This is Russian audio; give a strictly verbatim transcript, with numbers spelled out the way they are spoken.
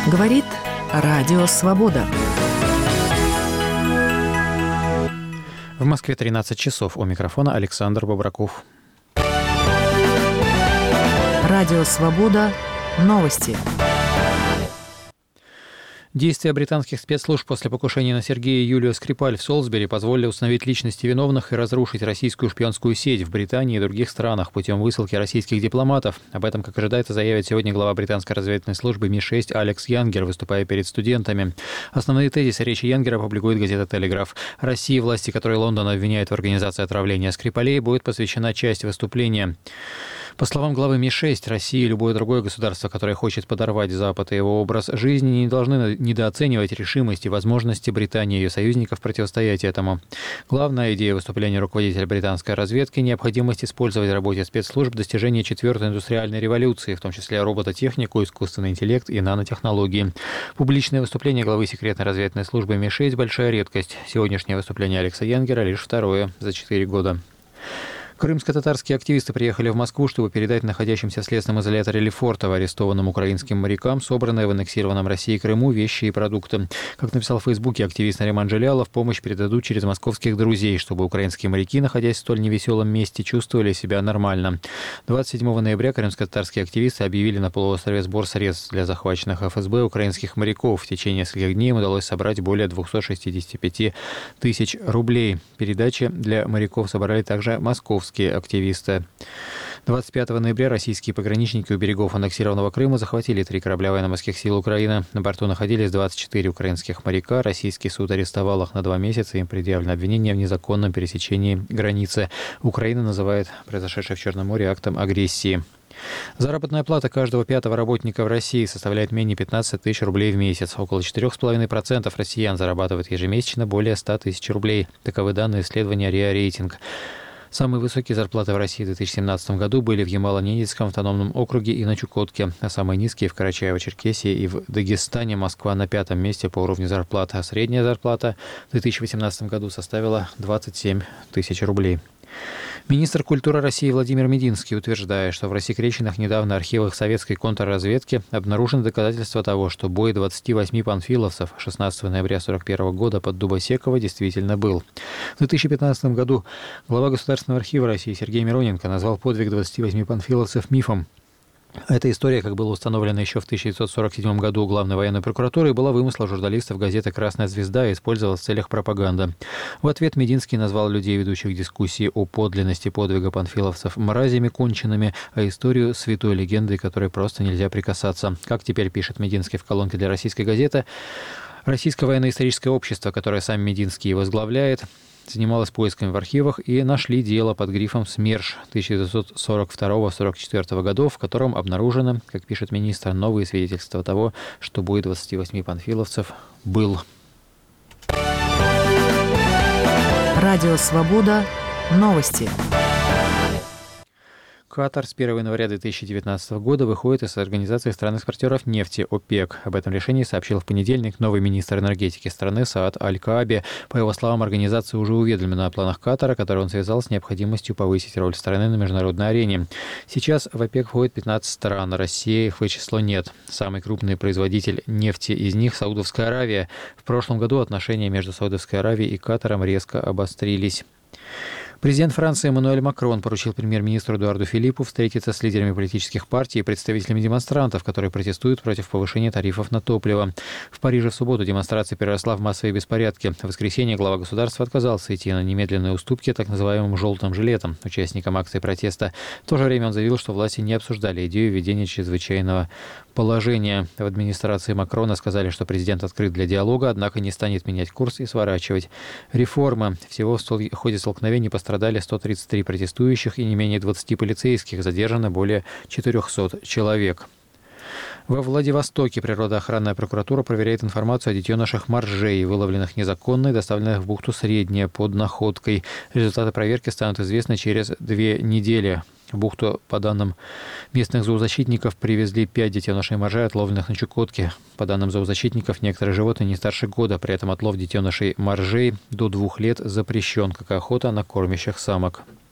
Говорит Радио Свобода. В Москве тринадцать часов. У микрофона Александр Бобраков. Радио Свобода. Новости. Действия британских спецслужб после покушения на Сергея и Юлию Скрипаль в Солсбери позволили установить личности виновных и разрушить российскую шпионскую сеть в Британии и других странах путем высылки российских дипломатов. Об этом, как ожидается, заявит сегодня глава британской разведывательной службы Ми шесть Алекс Янгер, выступая перед студентами. Основные тезисы речи Янгера публикует газета «Телеграф». России, власти которой Лондон обвиняет в организации отравления Скрипалей, будет посвящена часть выступления. По словам главы Ми шесть, Россия и любое другое государство, которое хочет подорвать Запад и его образ жизни, не должны недооценивать решимость и возможности Британии и ее союзников противостоять этому. Главная идея выступления руководителя британской разведки – необходимость использовать в работе спецслужб достижения четвертой индустриальной революции, в том числе робототехнику, искусственный интеллект и нанотехнологии. Публичное выступление главы секретной разведывательной службы Ми шесть – большая редкость. Сегодняшнее выступление Алекса Янгера лишь второе за четыре года. Крымско-татарские активисты приехали в Москву, чтобы передать находящимся в следственном изоляторе Лефортово арестованным украинским морякам собранные в аннексированном Россией Крыму вещи и продукты. Как написал в Фейсбуке активист Нариман Джалялов, помощь передадут через московских друзей, чтобы украинские моряки, находясь в столь невеселом месте, чувствовали себя нормально. двадцать седьмого ноября крымско-татарские активисты объявили на полуострове сбор средств для захваченных эф эс бэ украинских моряков. В течение нескольких дней им удалось собрать более двухсот шестидесяти пяти тысяч рублей. Передачи для моряков собрали также московские активисты. двадцать пятого ноября российские пограничники у берегов аннексированного Крыма захватили три корабля военно-морских сил Украины. На борту находились двадцать четыре украинских моряка. Российский суд арестовал их на два месяца. Им предъявлено обвинение в незаконном пересечении границы. Украина называет произошедшее в Черном море актом агрессии. Заработная плата каждого пятого работника в России составляет менее пятнадцати тысяч рублей в месяц. Около четыре целых пять десятых процента россиян зарабатывают ежемесячно более ста тысяч рублей. Таковы данные исследования РИА Рейтинг. Самые высокие зарплаты в России в две тысячи семнадцатом году были в Ямало-Ненецком автономном округе и на Чукотке, а самые низкие в Карачаево-Черкесии и в Дагестане. Москва на пятом месте по уровню зарплаты, а средняя зарплата в две тысячи восемнадцатом году составила двадцать семь тысяч рублей. Министр культуры России Владимир Мединский утверждает, что в рассекреченных недавно архивах советской контрразведки обнаружены доказательства того, что бой двадцати восьми панфиловцев шестнадцатого ноября сорок первого года под Дубосеково действительно был. В две тысячи пятнадцатом году глава Государственного архива России Сергей Мироненко назвал подвиг двадцати восьми панфиловцев мифом. Эта история, как было установлено еще в тысяча девятьсот сорок седьмом году Главной военной прокуратурой, была вымыслом журналистов газеты «Красная звезда» и использовалась в целях пропаганды. В ответ Мединский назвал людей, ведущих дискуссии о подлинности подвига панфиловцев, мразями конченными, а историю святой легендой, которой просто нельзя прикасаться. Как теперь пишет Мединский в колонке для «Российской газеты», Российское военно-историческое общество, которое сам Мединский возглавляет, занималась поисками в архивах и нашли дело под грифом СМЕРШ тысяча девятьсот сорок второго — сорок четвёртого годов, в котором обнаружены, как пишет министр, новые свидетельства того, что бой двадцати восьми панфиловцев был. Радио Свобода. Новости. Катар с первого января две тысячи девятнадцатого года выходит из Организации стран-экспортеров нефти ОПЕК. Об этом решении сообщил в понедельник новый министр энергетики страны Саад Аль-Кааби. По его словам, организация уже уведомлена о планах Катара, которые он связал с необходимостью повысить роль страны на международной арене. Сейчас в ОПЕК входит пятнадцать стран, России их в число нет. Самый крупный производитель нефти из них – Саудовская Аравия. В прошлом году отношения между Саудовской Аравией и Катаром резко обострились. Президент Франции Эммануэль Макрон поручил премьер-министру Эдуарду Филиппу встретиться с лидерами политических партий и представителями демонстрантов, которые протестуют против повышения тарифов на топливо. В Париже в субботу демонстрация переросла в массовые беспорядки. В воскресенье глава государства отказался идти на немедленные уступки так называемым «желтым жилетам», участникам акции протеста. В то же время он заявил, что власти не обсуждали идею введения чрезвычайного положения. В администрации Макрона сказали, что президент открыт для диалога, однако не станет менять курс и сворачивать реформы. Всего в ходе столкновений пострадали сто тридцать три протестующих и не менее двадцати полицейских, задержано более четырехсот человек. Во Владивостоке природоохранная прокуратура проверяет информацию о детенышах моржей, выловленных незаконно и доставленных в бухту Средняя под Находкой. Результаты проверки станут известны через две недели. В бухту, по данным местных зоозащитников, привезли пять детенышей моржей, отловленных на Чукотке. По данным зоозащитников, некоторые животные не старше года. При этом отлов детенышей моржей до двух лет запрещен, как и охота на кормящих самок.